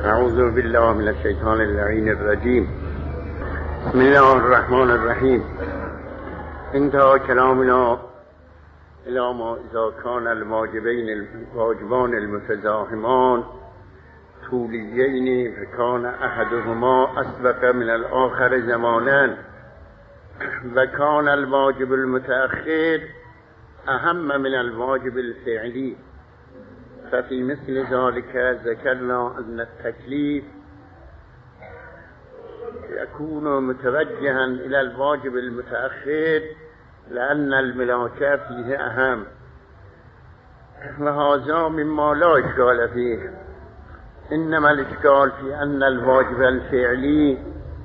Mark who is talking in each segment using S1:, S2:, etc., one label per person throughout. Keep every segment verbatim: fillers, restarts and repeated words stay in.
S1: اعوذ بالله من الشیطان اللعین الرجیم. بسم الله الرحمن الرحیم. انتهى كلامنا الى ما اذا كان الواجبين الواجبان المتزاحمان طوليين فكان احدهما اسبق من الاخر زمانا وكان الواجب المتأخر اهم من الواجب الفعلي. ففي مثل ذلك ذكرنا أن التكليف يكون متوجها إلى الواجب المتأخر لأن الملاكة فيه أهم، وهذا مما لا إشكال فيه، إنما الإشكال في أن الواجب الفعلي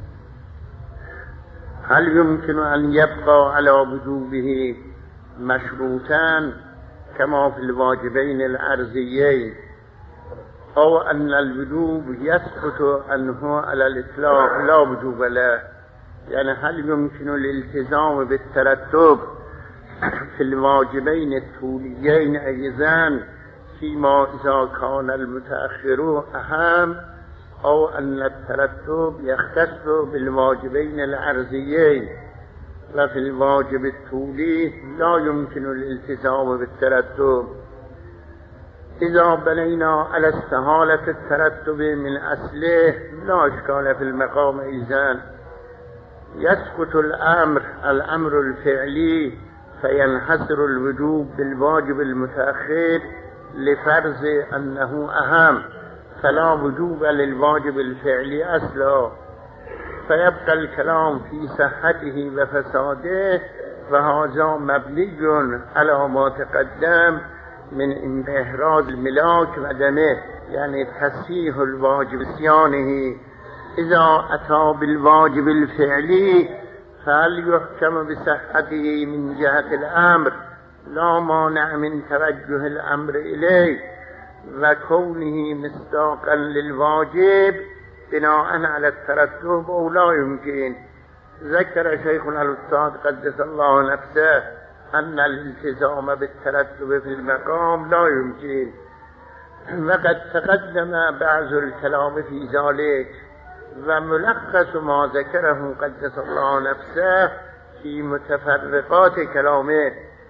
S1: هل يمكن أن يبقى على وجوبه مشروطان كما في الواجبين الأرضيين، أو أن الوجوب يسقط عنه على الإطلاق لا وجوب له. يعني هل يمكن الالتزام بالترتب في الواجبين الطوليين أيضا فيما إذا كان المتأخر أهم، أو أن الترتب يختص بالواجبين الأرضيين وفي الواجب الطولي لا يمكن الالتزام بالترتب. إذا بنينا على استحالة الترتب من أصله لا إشكال في المقام إذن يسقط الأمر الأمر الفعلي فينحصر الوجوب بالواجب المتأخر لفرض أنه أهم، فلا وجوب للواجب الفعلي أصلا، فيبقى الكلام في صحته وفساده، وهذا مبني على ما تقدم من انحراز الملاك ودمه، يعني تصحيح الواجب صيانه. إذا أتى بالواجب الفعلي فهل يحكم بصحته من جهة الأمر؟ لا مانع من توجه الأمر إليه وكونه مصداقا للواجب بناء على الترتب، أو لا يمكن. ذكر شيخنا الأستاذ قدس الله نفسه أن الالتزام بالترتب في المقام لا يمكن، وقد تقدم بعض الكلام في ذلك، وملخص ما ذكره قدس الله نفسه في متفرقات كلامه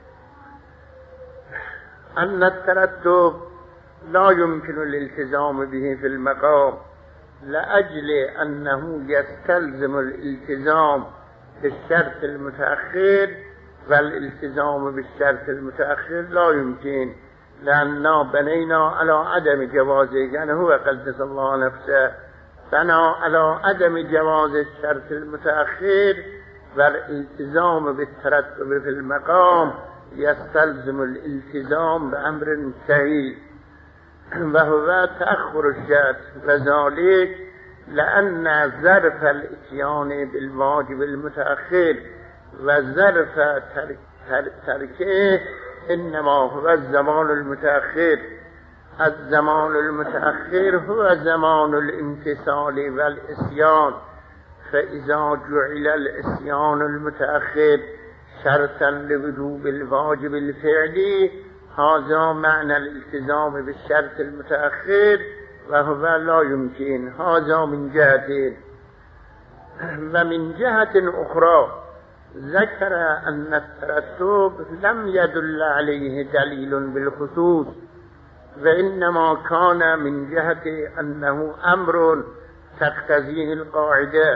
S1: أن الترتب لا يمكن الالتزام به في المقام لأجل أنه يستلزم الالتزام بالشرط المتأخر، والالتزام بالشرط المتأخر لا يمكن لأننا بنينا على عدم جوازه. يعني هو قدس الله نفسه بنا على عدم جواز الشرط المتأخر، والالتزام بالترتب في المقام يستلزم الالتزام بأمر صحيح وهو تأخر الشرط، وذلك لأن ظرف الاتيان بالواجب المتأخر وظرف تركه إنما هو الزمان المتأخر. الزمان المتأخر هو زمان الامتثال والإسيان، فإذا جعل الإسيان المتأخر شرطا لوجوب الواجب الفعلي هذا معنى الالتزام بالشرط المتأخر، وهو لا يمكن. هذا من جهة. ومن جهة أخرى ذكر أن الترتب لم يدل عليه دليل بالخصوص، وإنما كان من جهة أنه أمر تقتضيه القاعدة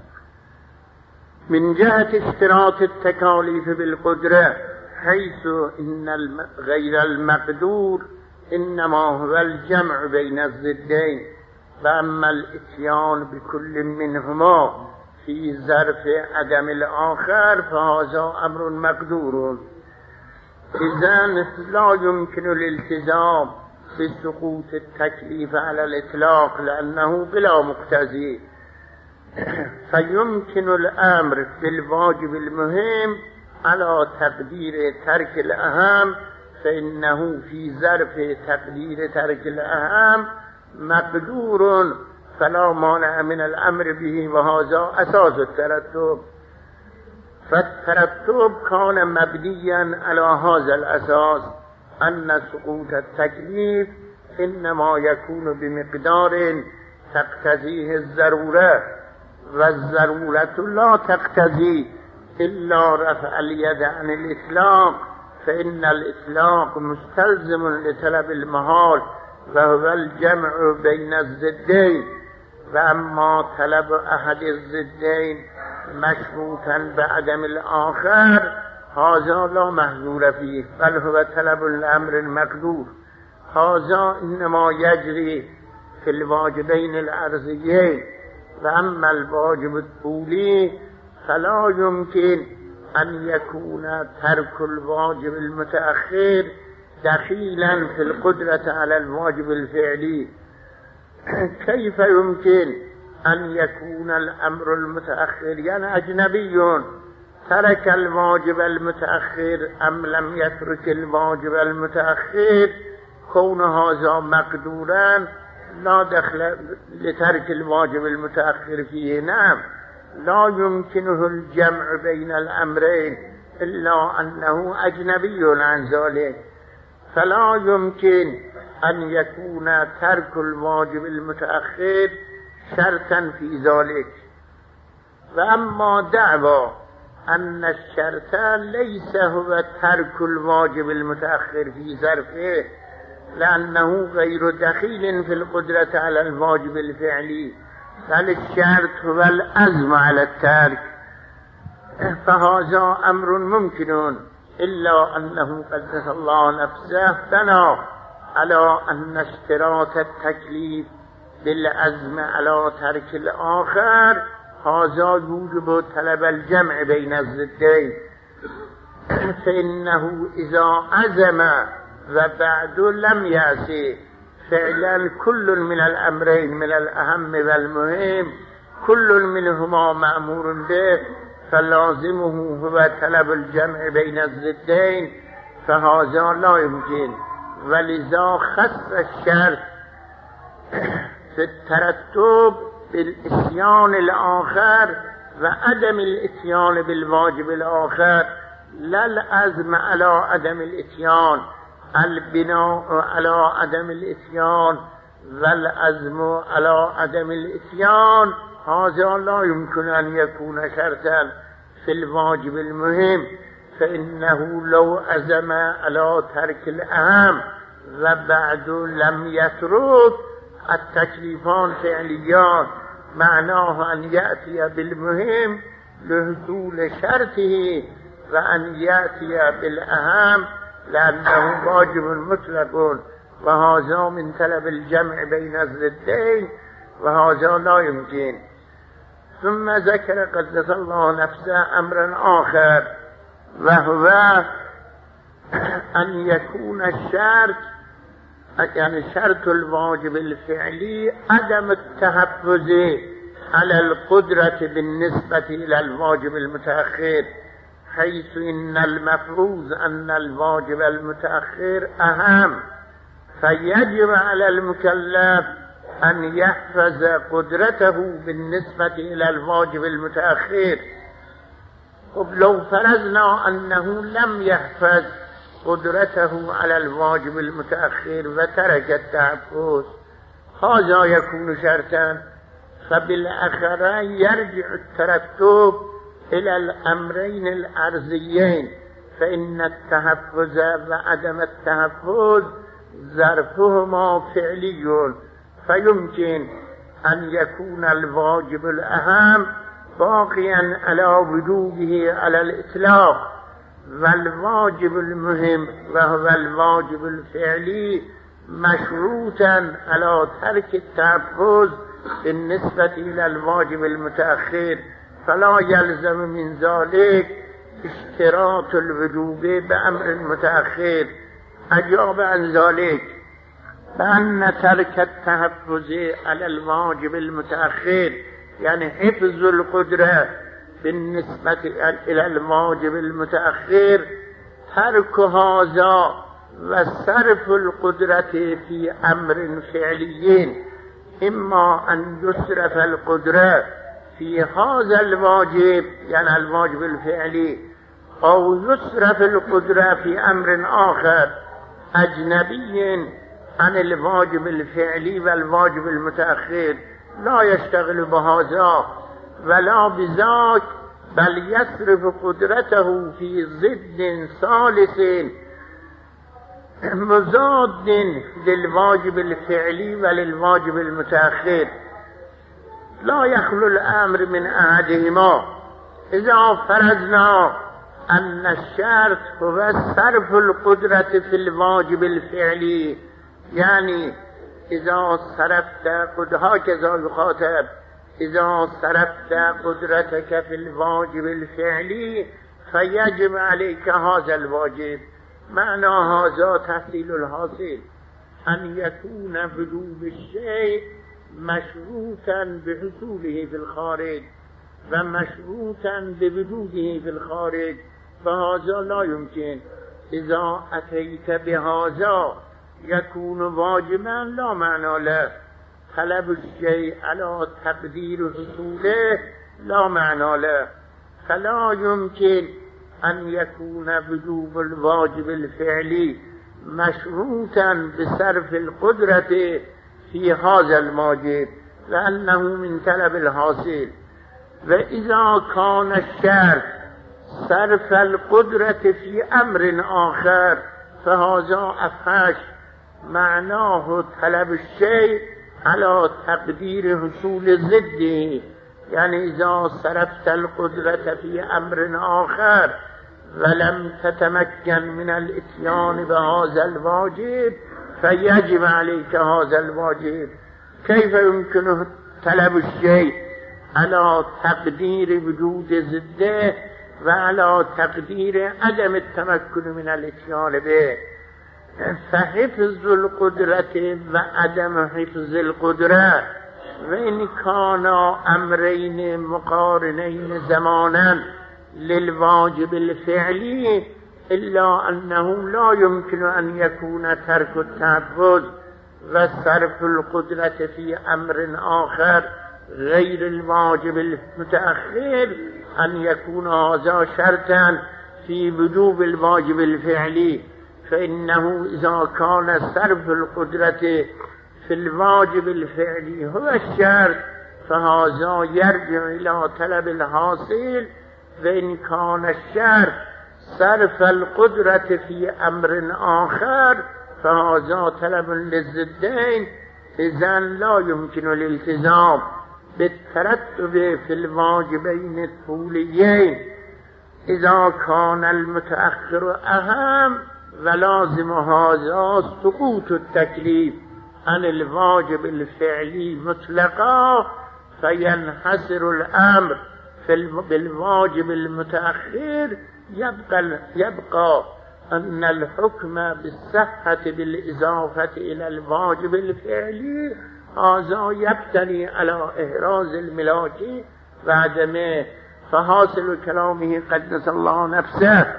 S1: من جهة اشتراط التكاليف بالقدرة، حيث إن غير المقدور إنما هو الجمع بين الضدين، فأما الاتيان بكل منهما في ظرف عدم الآخر فهذا أمر مقدور. إذن لا يمكن الالتزام بسقوط التكليف على الإطلاق لأنه بلا مقتضي، فيمكن الأمر بالواجب المهم على تقدير ترك الأهم، فإنه في ظرف تقدير ترك الأهم مقدور فلا مانع من الأمر به، وهذا أساس الترتب. فالترتب كان مبنيا على هذا الأساس أن سقوط التكليف إنما يكون بمقدار تقتضیه الضروره و الضرورة لا تقتضی الا رفع الید عن الاطلاق فإن الاطلاق مستلزم لطلب المحال و هو الجمع بین الضدین و اما طلب احد الضدین مشروطا بعدم الآخر هذا لا محظور فيه بل هو طلب الامر المقدور. هذا انما يجري في الواجبين الارضيين و اما الواجب الطولي فلا يمكن ان يكون ترك الواجب المتأخر دخيلا في القدرة على الواجب الفعلي. كيف يمكن ان يكون الامر المتأخر يعني اجنبي ترك الواجب المتأخر ام لم يترك الواجب المتأخر كون هذا مقدورا لا دخل لترك الواجب المتأخر فيه. نعم لا يمكنه الجمع بين الأمرين إلا أنه أجنبي عن ذلك فلا يمكن أن يكون ترك الواجب المتأخر شرطا في ذلك. وأما دعوى أن الشرط ليس هو ترك الواجب المتأخر في ظرفه لأنه غير دخيل في القدرة على الواجب الفعلي بل الشرط هو العزم على الترك فهذا أمر ممكن إلا أنه قدس الله نفسه بنى على أن اشتراط التكليف بالعزم على ترك الآخر هذا يوجب طلب الجمع بين الضدين فإنه إذا عزم وبعد لم يأتي فعلا كل من الأمرين من الأهم والمهم كل منهما مأمور به فلازمه هو طلب الجمع بين الضدين فهذا لا يمكن. ولذا خص الشرط في الترتب بالإتيان الآخر وعدم الإتيان بالواجب الآخر لا العزم على عدم الإتيان البناء على عدم الإتيان والعزم على عدم الإتيان هذا لا يمكن أن يكون شرطا في الواجب المهم فإنه لو عزم على ترك الأهم وبعد لم يترك التكليفان فعليان معناه أن يأتي بالمهم لحصول شرطه وأن يأتي بالأهم لأنه واجب مطلق وهذا من طلب الجمع بين الضدين وهذا لا يمكن. ثم ذكر قدس الله نفسه أمرا آخر وهو أن يكون الشرط يعني شرط الواجب الفعلي عدم التحفظ على القدرة بالنسبة إلى الواجب المتأخر حيث إن المفروض أن الواجب المتأخر أهم فيجب على المكلف أن يحفظ قدرته بالنسبة إلى الواجب المتأخر. لو فرضنا أنه لم يحفظ قدرته على الواجب المتأخر وترك التحفظ هذا يكون شرطا فبالأخرى يرجع الترتب إلى الأمرين الأرضيين فإن التحفظ وعدم التحفظ ظرفهما فعلي فيمكن أن يكون الواجب الأهم باقيا على وجوبه على الإطلاق والواجب المهم وهو الواجب الفعلي مشروطا على ترك التحفظ بالنسبة إلى الواجب المتأخر فلا يلزم من ذلك اشتراط الوجوب بأمر متأخر. أجاب عن ذلك بأن ترك التحفظ على الواجب المتأخر يعني حفظ القدرة بالنسبة إلى الواجب المتأخر ترك هذا وصرف القدرة في أمر فعلي إما أن يصرف القدرة في هذا الواجب يعني الواجب الفعلي أو يصرف القدرة في أمر آخر أجنبي عن الواجب الفعلي والواجب المتأخر لا يشتغل بهذا ولا بذاك بل يصرف قدرته في ضد ثالث مضاد للواجب الفعلي وللواجب المتأخر لا يخلو الأمر من أحدهما. إذا فرضنا أن الشرط هو صرف القدرة في الواجب الفعلي، يعني إذا صرفت قدرة كذا يخاطب إذا صرفت قدرتك في الواجب الفعلي فيجب عليك هذا الواجب. معنى هذا تحصيل الحاصل أن يكون وجوب الشيء مشروطا بحصوله في الخارج ومشروطا بوجوده في الخارج، فهذا لا يمكن. إذا أتيت بهذا يكون واجبا لا معنى له. طلب الشيء على تقدير حصوله لا معنى له، فلا يمكن أن يكون وجوب الواجب الفعلي مشروطا بصرف القدرة في هذا الواجب لأنه من طلب الحاصل. وإذا كان الشرط صرف القدرة في أمر آخر فهذا أفحش، معناه طلب الشيء على تقدير حصول ضده، يعني إذا صرفت القدرة في أمر آخر ولم تتمكن من الاتيان بهذا الواجب فيجب عليك هذا الواجب. كيف يمكن طلب الشيء على تقدير وجود ضده وعلى تقدير عدم التمكن من الاتيان به؟ فحفظ القدرة وعدم حفظ القدرة وإن كان أمرين مقارنين زمانا للواجب الفعلي إلا أنه لا يمكن أن يكون ترك التعبد وصرف القدرة في أمر آخر غير الواجب المتأخر أن يكون هذا شرطا في وجوب الواجب الفعلي. فإنه إذا كان صرف القدرة في الواجب الفعلي هو الشرط فهذا يرجع إلى طلب الحاصل، وإن كان الشرط صرف القدرة في أمر آخر فهذا طلب للضدين. إذن لا يمكن الالتزام بالترتب في الواجبين الطوليين إذا كان المتأخر أهم، ولازم هذا سقوط التكليف عن الواجب الفعلي مطلقا فينحصر الأمر في بالواجب المتأخر. يبقى, يبقى أن الحكم بالصحة بالإضافة إلى الواجب الفعلي هذا يبتني على إحراز الملاك وعدمه. فحاصل كلامه قدس الله نفسه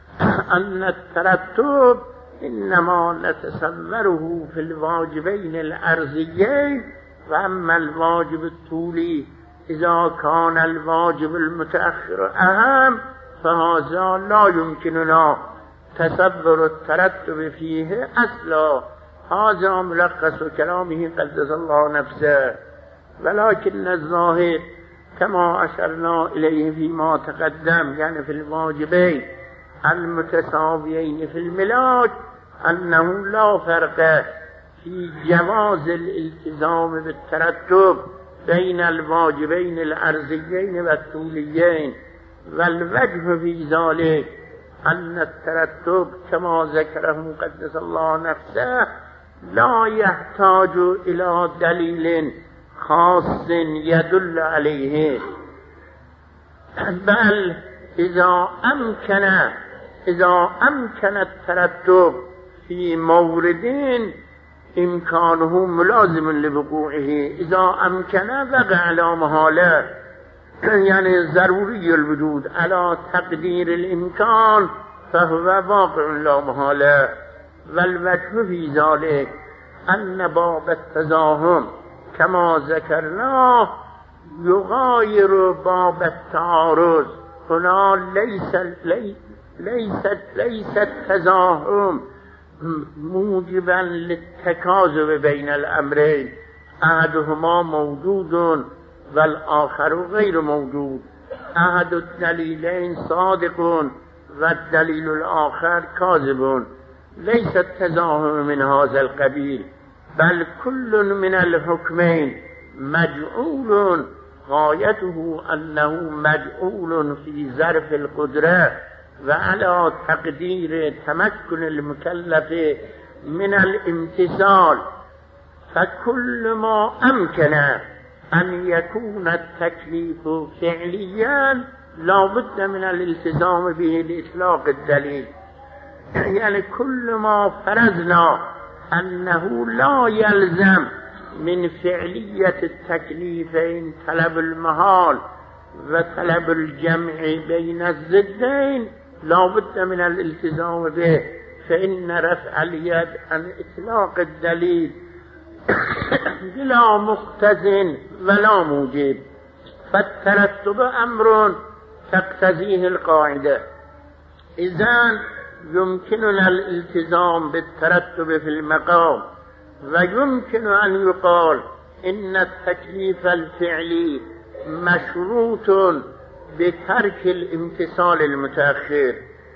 S1: أن الترتب إنما نتصوره في الواجبين الأرضيين، وأما الواجب الطولي إذا كان الواجب المتأخر أهم فهذا لا يمكننا تصور الترتب فيه أصلا. هذا ملخص كلامه قدس الله نفسه. ولكن الظاهر كما أشرنا إليه فيما تقدم يعني في الواجبين المتساويين في الملاك أنه لا فرق في جواز الالتزام بالترتب بين الواجبين الأرضيين والطوليين. والوجه في ذلك أن الترتب كما ذكره قدس الله نفسه لا يحتاج إلى دليل خاص يدل عليه، بل إذا أمكن إذا أمكن الترتب في مورد إمكانه ملازم لوقوعه، إذا أمكن وقع على محالة يعني ضروري الوجود على تقدير الإمكان فهو واقع لا محالة. والوجه في ذلك أن باب التزاحم كما ذكرنا يغاير باب التعارض. هنا ليس ليس ليس التزاحم موجبا للتكاذب بين الأمرين، احدهما موجود والآخر غیر موجود، احد الدلیلین صادق و الدلیل الآخر کاذب، لیس التزاحم من هذا القبیل بل كل من الحكمين مجعول غایته انه مجعول في ظرف القدره وعلى تقدیر تمكن المكلف من الامتثال، فكل ما امكن ان يكون التكليف فعليا لا بد من الالتزام به لإطلاق الدليل. يعني كل ما فرضنا انه لا يلزم من فعلية التكليفين طلب المحال و طلب الجمع بين الضدين لا بد من الالتزام به، فإن رفع اليد عن إطلاق الدليل بلا مقتض ولا موجب، فالترتب أمر تقتضيه القاعدة. إذن يمكننا الالتزام بالترتب في المقام، ويمكن أن يقال إن التكليف الفعلي مشروط بترك الامتثال المتأخر.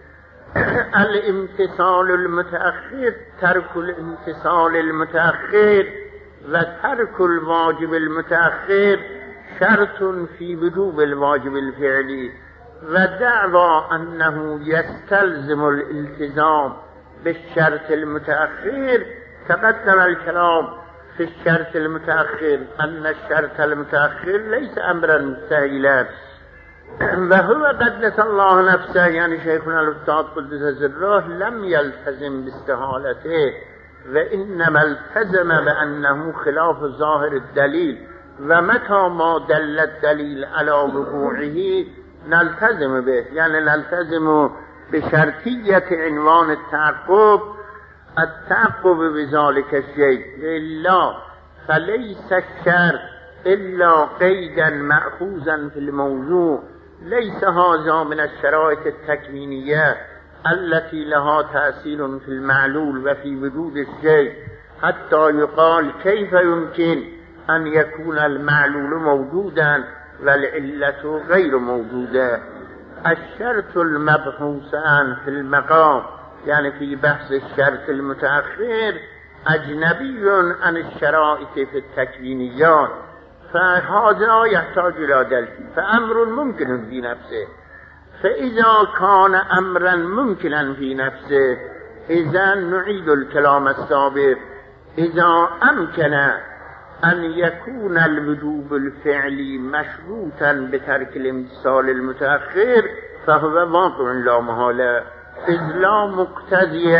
S1: الامتثال المتأخر ترك الامتثال المتأخر وترك الواجب المتأخر شرط في وجوب الواجب الفعلي، ودعوى أنه يستلزم الالتزام بالشرط المتأخر تقدم الكلام في الشرط المتأخر أن الشرط المتأخر ليس أمرا سهلا، وهو قدس الله نفسه يعني شيخنا الأستاذ قدس سره لم يلتزم باستحالته، وإنما التزم بأنه خلاف ظاهر الدليل، ومتى ما دل الدليل على وقوعه نلتزم به، يعني نلتزم بشرطية عنوان التعقب التعقب بذلك الشيء، إلا فليس الشرط إلا قيدا مأخوذا في الموضوع، ليس هذا من الشرائط التكوينية التي لها تأثير في المعلول وفي وجود الشيء، حتى يقال كيف يمكن أن يكون المعلول موجودا والعلة غير موجودة. الشرط المبحوث عنه في المقام يعني في بحث الشرط المتأخر أجنبي عن الشرائط في التكوينيات، فهذا يحتاج إلى دليل، فأمر ممكن في نفسه، فإذا كان أمرا ممكنا في نفسه إذا نعيد الكلام السابق، إذا أمكن أن يكون الوجوب الفعلي مشروطا بترك الامتثال المتأخر فهو واقع لا محالة، إذ لا مقتضي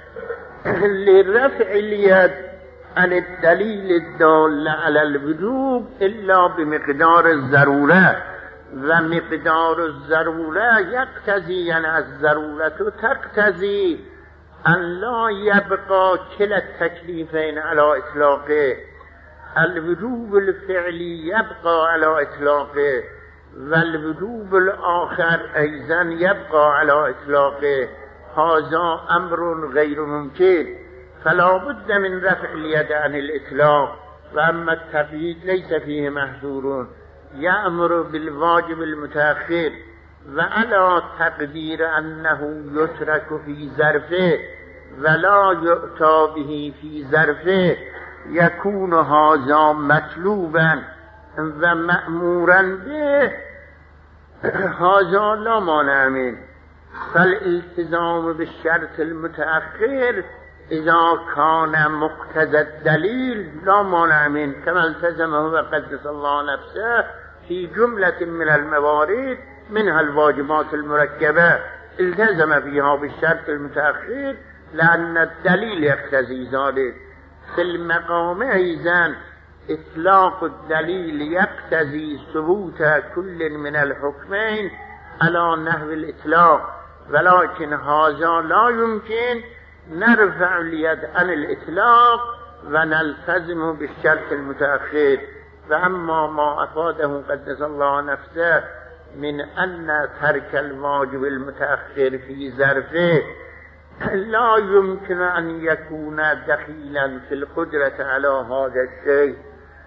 S1: لرفع اليد عن الدليل الدال على الوجوب إلا بمقدار الضرورة، ومقدار الضرورة يقتضي يعني الضرورة تقتضي أن لا يبقى كلا التكليفين على إطلاقه، الوجوب الفعلي يبقى على إطلاقه والوجوب الآخر أيضا يبقى على إطلاقه، هذا أمر غير ممكن، فلا بد من رفع اليد عن الإطلاق. وأما التقييد ليس فيه محظور، يأمر بالواجب المتأخر وعلى تقدير أنه يترك في ظرفه ولا يؤتى به في ظرفه يكون هذا مطلوبا و مأمورا به، هذا لا مانع منه، فالالتزام بالشرط المتأخر إذا كان مقتضى الدليل لا مانع منه، كما التزمه وقدس الله نفسه في جملة من الموارد منها الواجبات المركبة، التزم فيها بالشرط المتأخر لأن الدليل يقتضي ذلك. في المقام أيضا إطلاق الدليل يقتضي ثبوت كل من الحكمين على نحو الإطلاق، ولكن هذا لا يمكن نرفع اليد عن الإطلاق ونلتزم بالشرط المتأخر. فأما ما أفاده قدس الله نفسه من أن ترك الواجب المتأخر في ظرفه لا يمكن أن يكون دخيلا في القدرة على هذا الشيء،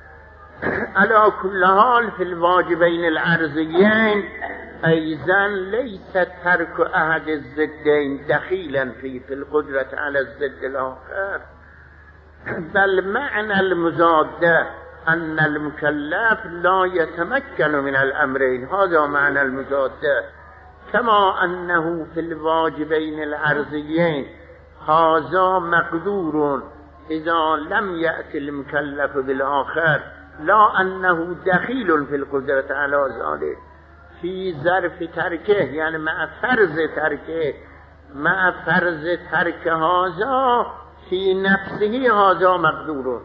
S1: على كل حال في الواجبين العرضيين أيضا ليس ترك أحد الضدين دخيلا في في القدرة على الضد الآخر، بل معنى المضاد أن المكلف لا يتمكن من الأمرين، هذا معنى المضاد. كما أنه في الواجبين العرضيين هذا مقدور إذا لم يأتي المكلف بالآخر، لا أنه دخيل في القدرة على ذلك في ظرف تركه، يعني مع فرض تركه، مع فرض ترك هذا في نفسه هذا مقدور،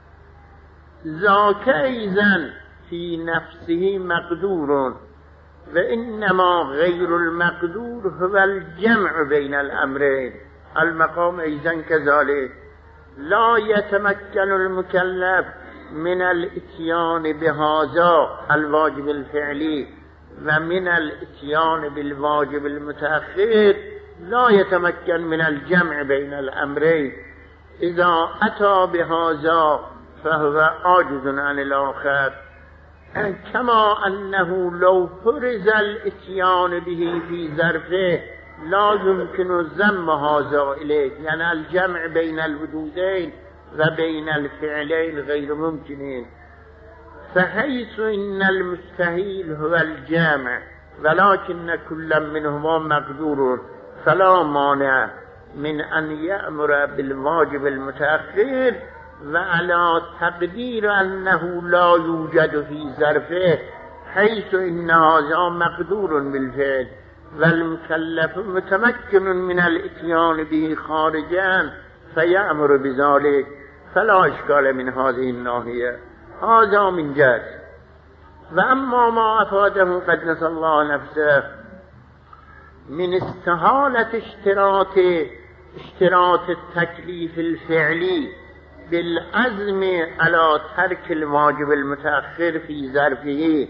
S1: ذاك أيضا في نفسه مقدور، وإنما غير المقدور هو الجمع بين الأمرين. المقام أيضا كذلك، لا يتمكن المكلف من الاتيان بهذا الواجب الفعلي ومن الاتيان بالواجب المتأخر، لا يتمكن من الجمع بين الأمرين. إذا أتى بهذا فهو عاجز عن الآخر، كما أنه لو فرض الاتيان به في ظرفه لا يمكن الذم هذا إليه، يعني الجمع بين الوجودين وبين الفعلين غير ممكنين. فحيث إن المستحيل هو الجامع ولكن كل منهما مقدور، فلا مانع من أن يأمر بالواجب المتأخر وعلى تقدير أنه لا يوجد في ظرفه، حيث إن هذا مقدور بالفعل والمكلف متمكن من الاتيان به خارجا فيأمر بذلك، فلا إشكال من هذه الناحية. هذا من جهة. وأما ما أفاده قدس الله نفسه من استحالة اشتراط اشتراط التكليف الفعلي بالعزم على ترك الواجب المتأخر في ظرفه،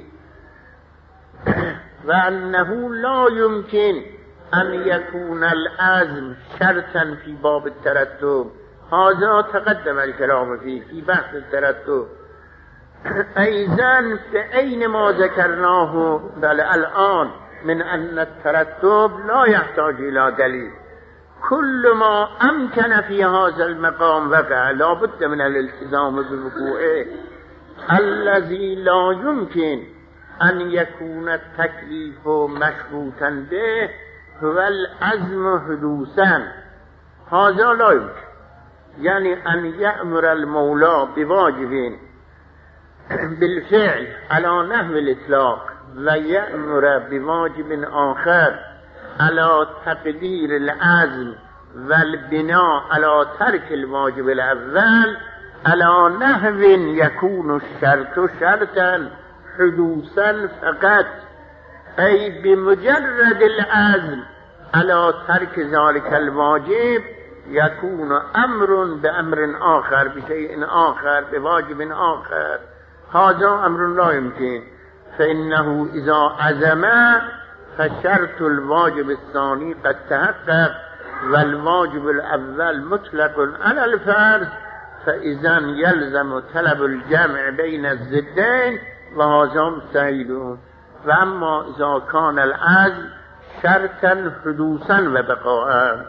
S1: وأنه لا يمكن أن يكون العزم شرطا في باب الترتب، هذا تقدم الكلام فيه في بحث الترتب. أيضا بعين ما ذكرناه بل الآن من أن الترتب لا يحتاج إلى دليل، كل ما أمكن في هذا المقام وقع، لا بد من الالتزام بوقوعه. الذي لا يمكن أن يكون التكليف مشروطا به هو العزم حدوثا، هذا لا يمكن، يعني أن يأمر المولى بواجب بالفعل على نحو الإطلاق ويأمر بواجب آخر على تقدير العزم والبناء على ترك الواجب الأول على نحو يكون الشرط شرطا حدوثا فقط، أي بمجرد العزم على ترك ذلك الواجب يكون أمر بأمر آخر بشيء آخر بواجب آخر، هذا أمر لا يمكن. فإنه إذا عزم فشرط الواجب الثاني قد تحقق والواجب الأول مطلق على الفرض، فإذا يلزم طلب الجمع بين الضدين وهذا مستحيل. وأما إذا كان العزم شرطا حدوثا وبقاء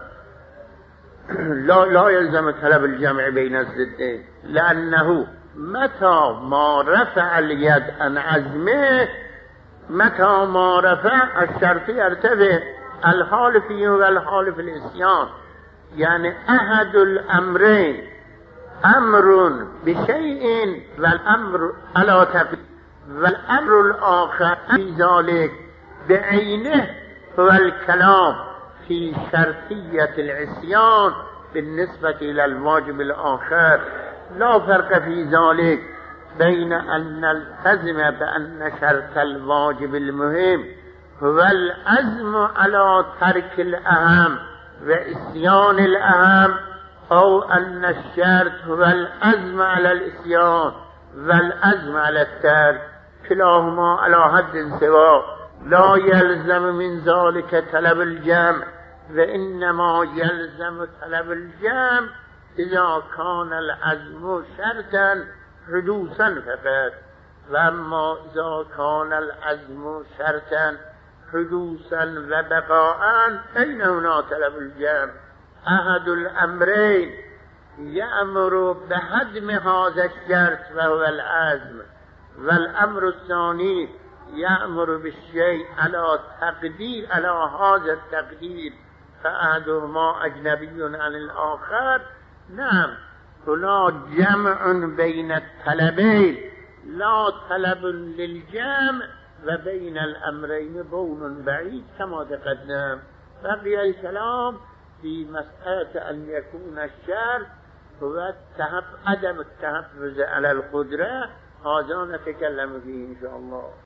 S1: لا لا يلزم طلب الجمع بين الضدين، لأنه متى ما رفع اليد عن عزمه، متى ما رفع الشرط يرتفع، الحال فيه والحال في الإسيان، يعني أحد الأمرين أمر بشيء والأمر على تقدير، والأمر الآخر في ذلك بعينه هو الكلام في شرطية العصيان بالنسبة إلى الواجب الآخر. لا فرق في ذلك بين أن نلتزم بأن شرط الواجب المهم هو العزم على ترك الأهم وإسيان الأهم، أو أن الشرط هو العزم على الإسيان والعزم على الترك، كلاهما على حد سواء، لا يلزم من ذلك طلب الجمع، وإنما يلزم طلب الجمع إذا كان العزم شرطا حدوثا فقط. و اما اذا کان العزم شرطا حدوثا و بقاء این هنا طلب الجمع. احد الامرین یأمر بهدم هذا الشرط وهو العزم، والامر الثانی یأمر بالشیء على تقدیر على هذا التقدیر فاحدهما اجنبی عن الاخر. نعم، هنا جمع بین الطلبین لا طلب للجمع و بین الامرین بون بعید كما تقدم. بقي الكلام في مسألة أن يكون الشرط هو التحف عدم التحفظ على القدرة. هذا نتكلم فيه إن شاء الله.